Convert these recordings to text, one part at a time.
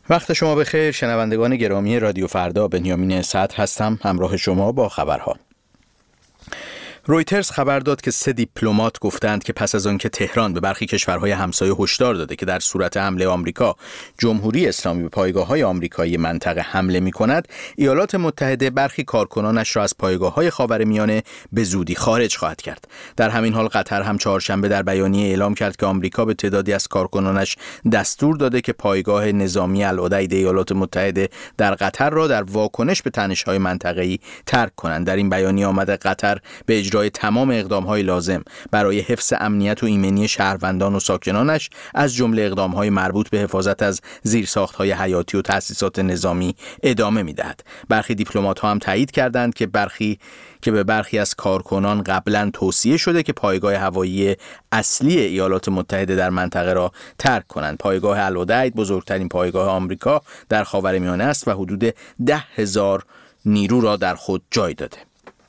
وقت شما بخیر شنوندگان گرامی رادیو فردا، بنیامین سعد هستم همراه شما با خبرها. رویترز خبر داد که 3 دیپلمات گفتند که پس از آنکه تهران به برخی کشورهای همسایه هشدار داده که در صورت حمله آمریکا جمهوری اسلامی به پایگاه‌های آمریکایی منطقه حمله می‌کند، ایالات متحده برخی کارکنانش را از پایگاه‌های خاورمیانه به زودی خارج خواهد کرد. در همین حال قطر هم چهارشنبه در بیانیه اعلام کرد که آمریکا به تعدادی از کارکنانش دستور داده که پایگاه نظامی العدید ایالات متحده در قطر را در واکنش به تنش‌های منطقه‌ای ترک کنند. در این بیانیه آمده قطر به اجرای تمام اقدام‌های لازم برای حفظ امنیت و ایمنی شهروندان و ساکنانش از جمله اقدام‌های مربوط به حفاظت از زیرساخت‌های حیاتی و تأسیسات نظامی ادامه می‌دهد. برخی دیپلمات‌ها هم تایید کردند که به برخی از کارکنان قبلاً توصیه شده که پایگاه هوایی اصلی ایالات متحده در منطقه را ترک کنند. پایگاه العدید بزرگترین پایگاه آمریکا در خاورمیانه است و حدود 10,000 نیرو را در خود جای داده.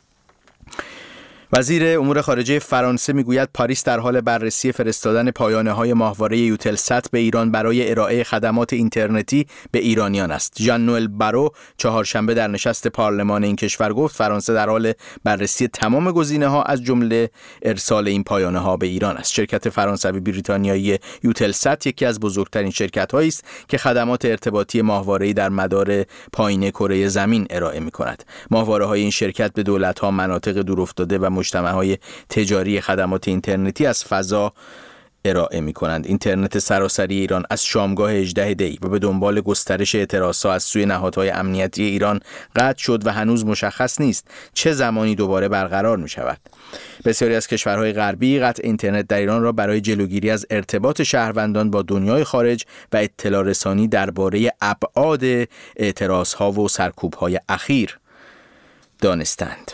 وزیر امور خارجه فرانسه میگوید پاریس در حال بررسی فرستادن پایانه‌های ماهواره یوتلسات به ایران برای ارائه خدمات اینترنتی به ایرانیان است. ژان نوئل بارو چهارشنبه در نشست پارلمان این کشور گفت فرانسه در حال بررسی تمام گزینه‌ها از جمله ارسال این پایانه‌ها به ایران است. شرکت فرانسوی بریتانیایی یوتلسات یکی از بزرگترین شرکت‌هایی است که خدمات ارتباطی ماهواره‌ای در مدار پایین کره زمین ارائه می‌کند. ماهواره‌های این شرکت به دولت‌ها، مناطق دورافتاده و مجتمع‌های تجاری خدمات اینترنتی از فضا ارائه می‌کنند. اینترنت سراسری ایران از شامگاه 18 دی و به دنبال گسترش اعتراضات از سوی نهادهای امنیتی ایران قطع شد و هنوز مشخص نیست چه زمانی دوباره برقرار می‌شود. بسیاری از کشورهای غربی قطع اینترنت در ایران را برای جلوگیری از ارتباط شهروندان با دنیای خارج و اطلاع رسانی درباره ابعاد اعتراض‌ها و سرکوب‌های اخیر دانستند.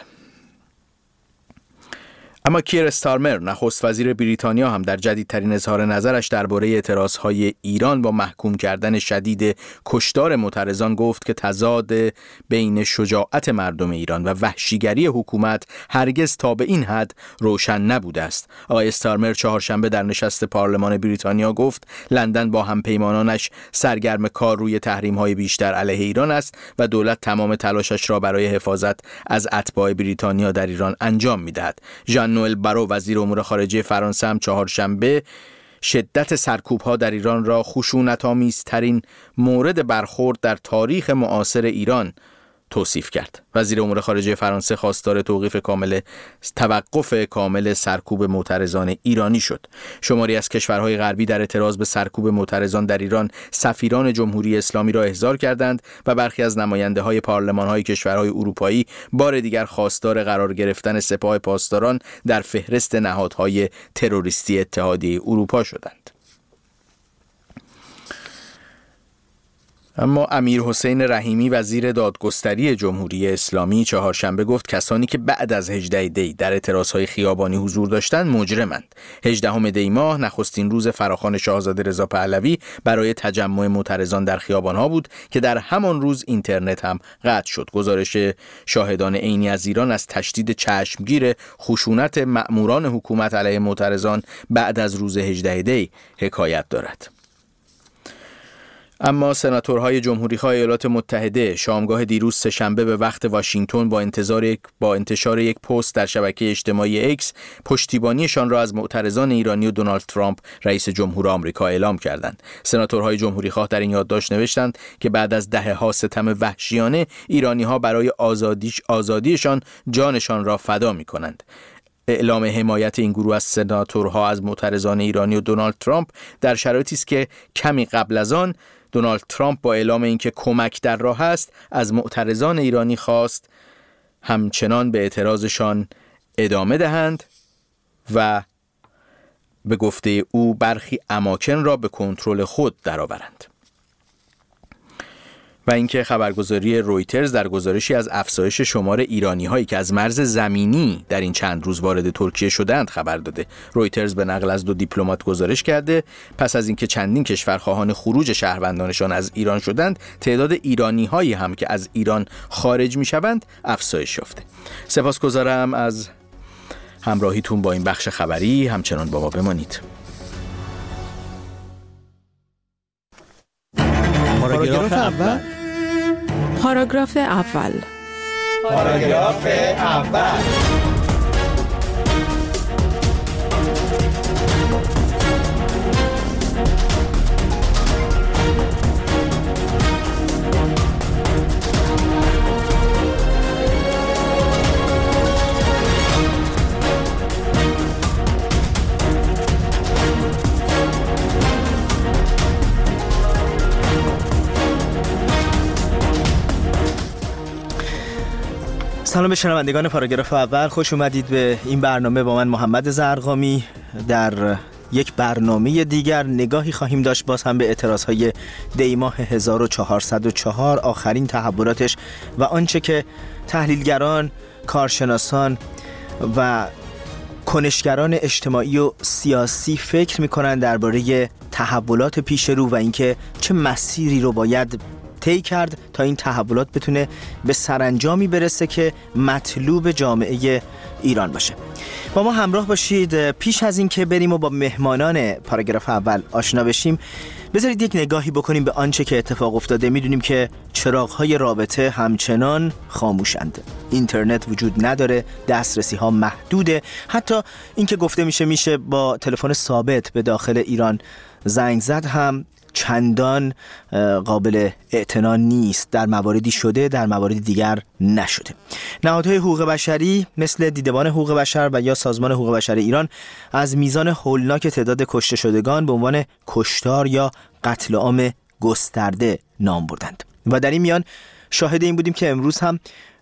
اما کیر استارمر نخست وزیر بریتانیا هم در جدیدترین اظهار نظرش درباره اعتراضهای ایران با محکوم کردن شدید کشتار معترضان گفت که تضاد بین شجاعت مردم ایران و وحشیگری حکومت هرگز تا به این حد روشن نبوده است. آقای استارمر چهارشنبه در نشست پارلمان بریتانیا گفت لندن با همپیمانانش سرگرم کار روی تحریم‌های بیشتر علیه ایران است و دولت تمام تلاشش را برای حفاظت از اتباع بریتانیا در ایران انجام می‌دهد. ژان نوئل بارو وزیر امور خارجه فرانسه هم چهارشنبه شدت سرکوب‌ها در ایران را خشونت‌آمیزترین مورد برخورد در تاریخ معاصر ایران توصیف کرد. وزیر امور خارجه فرانسه خواستار توقف کامل سرکوب معترضان ایرانی شد. شماری از کشورهای غربی در اعتراض به سرکوب معترضان در ایران سفیران جمهوری اسلامی را احضار کردند و برخی از نماینده‌های پارلمان‌های کشورهای اروپایی بار دیگر خواستار قرار گرفتن سپاه پاسداران در فهرست نهادهای تروریستی اتحادیه اروپا شدند. اما امیر حسین رحیمی وزیر دادگستری جمهوری اسلامی چهارشنبه گفت کسانی که بعد از 18 دی در اعتراضهای خیابانی حضور داشتند مجرمند. 18 دی ماه نخستین روز فراخوان شاهزاده رضا پهلوی برای تجمع معترضان در خیابانها بود که در همان روز اینترنت هم قطع شد. گزارش شاهدان عینی از ایران از تشدید چشمگیر خشونت مأموران حکومت علیه معترضان بعد از روز 18 دی حکایت دارد. اما سناتورهای جمهوری‌خواه ایالات متحده شامگاه دیروز سه‌شنبه به وقت واشنگتن با انتشار یک پست در شبکه اجتماعی اکس پشتیبانیشان را از معترضان ایرانی و دونالد ترامپ رئیس جمهور آمریکا اعلام کردند. سناتورهای جمهوری‌خواه در این یادداشت نوشتند که بعد از دهه‌ها ستم وحشیانه ایرانی‌ها برای آزادیشان جانشان را فدا می‌کنند. اعلام حمایت این گروه از سناتورها از معترضان ایرانی و دونالد ترامپ در شرایطی است که کمی قبل از آن دونالد ترامپ با اعلام اینکه کمک در راه است از معترضان ایرانی خواست همچنان به اعتراضشان ادامه دهند و به گفته او برخی اماکن را به کنترل خود درآورند. و اینکه خبرگزاری رویترز در گزارشی از افزایش شمار ایرانی‌هایی که از مرز زمینی در این چند روز وارد ترکیه شدند خبر داده. رویترز به نقل از 2 دیپلمات گزارش کرده پس از اینکه چندین کشور خواهان خروج شهروندانشان از ایران شدند، تعداد ایرانی‌هایی هم که از ایران خارج می‌شوند افزایش یافته. سپاسگزارم از همراهیتون با این بخش خبری. همچنان با ما بمانید. پاراگراف اول. پاراگراف اول. پاراگراف اول. سلام به شنوندگان پاراگراف اول، خوش اومدید به این برنامه. با من محمد زرقامی در یک برنامه دیگر نگاهی خواهیم داشت باز هم به اعتراضهای دی ماه 1404، آخرین تحولاتش و آنچه که تحلیلگران، کارشناسان و کنشگران اجتماعی و سیاسی فکر میکنن درباره تحولات پیش رو و اینکه چه مسیری رو باید طی کرد تا این تحولات بتونه به سرانجامی برسه که مطلوب جامعه ایران باشه. با ما همراه باشید. پیش از این که بریم و با مهمانان پاراگراف اول آشنا بشیم، بذارید یک نگاهی بکنیم به آنچه که اتفاق افتاده. میدونیم که چراغ‌های رابطه همچنان خاموشند، اینترنت وجود نداره، دسترسی ها محدوده، حتی این که گفته میشه با تلفن ثابت به داخل ایران زنگ زد هم چندان قابل اعتنا نیست. در مواردی شده، در موارد دیگر نشده. نهادهای حقوق بشری مثل دیدبان حقوق بشر و یا سازمان حقوق بشر ایران از میزان هولناک تعداد کشته شدگان به عنوان کشتار یا قتل عام گسترده نام بردند و در این میان شاهد این بودیم که امروز هم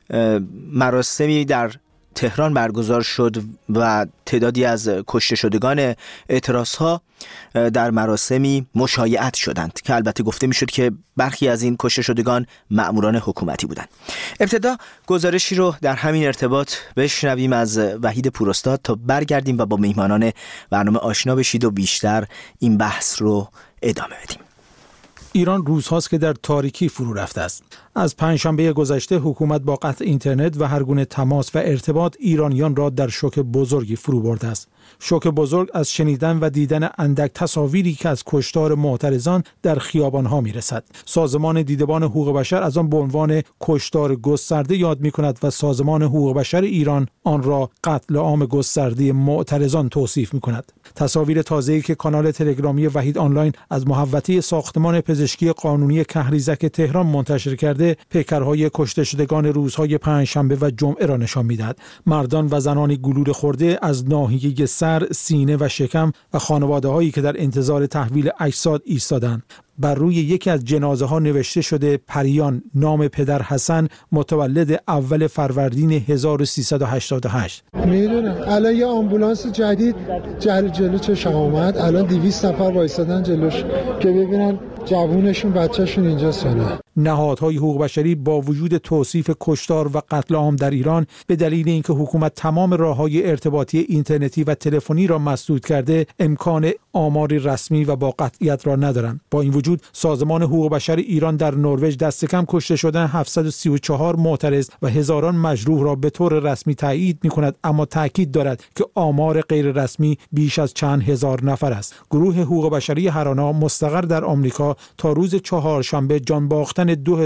مراسمی در تهران برگزار شد و تعدادی از کشته شدگان اعتراضها در مراسمی مشایعت شدند که البته گفته میشد که برخی از این کشته شدگان مأموران حکومتی بودند. ابتدا گزارشی رو در همین ارتباط بشنویم از وحید پوراستاد تا برگردیم و با مهمانان برنامه آشنا بشید و بیشتر این بحث رو ادامه بدیم. ایران روزهاست که در تاریکی فرو رفته است. از پنجشنبه گذشته حکومت با قطع اینترنت و هر گونه تماس و ارتباط ایرانیان را در شوک بزرگی فرو برده است. شوک بزرگ از شنیدن و دیدن اندک تصاویری که از کشتار معترضان در خیابان‌ها می‌رسد. سازمان دیدبان حقوق بشر از آن به عنوان کشتار گسترده یاد می‌کند و سازمان حقوق بشر ایران آن را قتل عام گسترده معترضان توصیف می‌کند. تصاویر تازه‌ای که کانال تلگرامی وحید آنلاین از محوطه ساختمان پزشکی قانونی کهریزک تهران منتشر کرده، پیکرهای کشته شدگان روزهای پنجشنبه و جمعه را نشان می‌دهد. مردان و زنانی گلوله خورده از ناحیه سر، سینه و شکم و خانواده‌هایی که در انتظار تحویل اجساد ایستادند. بر روی یکی از جنازه ها نوشته شده پریان، نام پدر حسن، متولد اول فروردین 1388. میدونم الان یه آمبولانس جدید جلو چشم اومد، الان 200 نفر وایسادن جلوش که ببینن جوونشون بچه‌شون اینجاست یا نه. نهادهای حقوق بشری با وجود توصیف کشتار و قتل عام در ایران به دلیل اینکه حکومت تمام راه‌های ارتباطی اینترنتی و تلفنی را مسدود کرده، امکان آماری رسمی و با قطعیت را ندارند. با این وجود سازمان حقوق بشر ایران در نروژ دست کم کشته شدن 734 معترض و هزاران مجروح را به طور رسمی تایید می‌کند، اما تاکید دارد که آمار غیر رسمی بیش از چند هزار نفر است. گروه حقوق بشری هرانا مستقر در آمریکا تا روز چهارشنبه جان باختن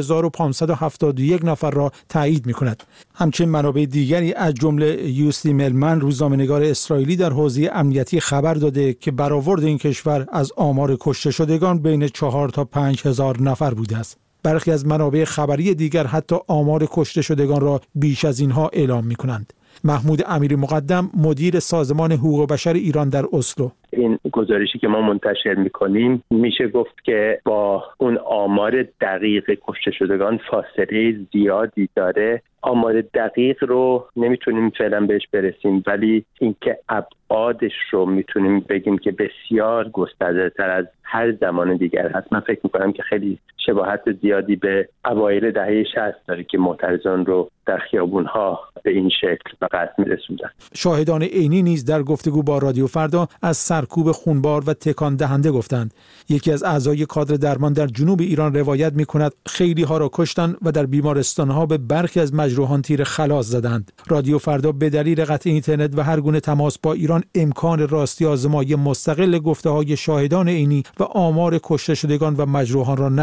2571 نفر را تایید می‌کند. همچنین منابع دیگری از جمله یوستی ملمن، روزنامه‌نگار اسرائیلی، در حوزه امنیتی خبر داده که برآورد این کشور از آمار کشته شدگان بین 4 تا 5 هزار نفر بوده است. برخی از منابع خبری دیگر حتی آمار کشته شدگان را بیش از اینها اعلام می‌کنند. محمود امیری مقدم، مدیر سازمان حقوق بشر ایران در اسلو: این گزارشی که ما منتشر میکنیم میشه گفت که با اون آمار دقیق کشته شدگان فاصله زیادی داره. آمار دقیق رو نمیتونیم فعلا بهش برسیم، ولی اینکه ابعادش رو میتونیم بگیم که بسیار گسترده تر از هر زمان دیگر هست. من فکر میکنم که خیلی شباهت زیادی به اوایل دهه 60 داره که معترضان رو در خیابون‌ها به این شکل به قتل می‌رسوندن. شاهدان عینی نیز در گفتگو با رادیو فردا از سرکوب خونبار و تکان دهنده گفتند. یکی از اعضای کادر درمان در جنوب ایران روایت می‌کند خیلی ها را کشتند و در بیمارستان‌ها به برخی از مجروحان تیر خلاص زدند. رادیو فردا به دلیل قطع اینترنت و هر گونه تماس با ایران امکان راستی آزمایی مستقل گفته‌های شاهدان عینی و آمار کشته شدگان و مجروحان را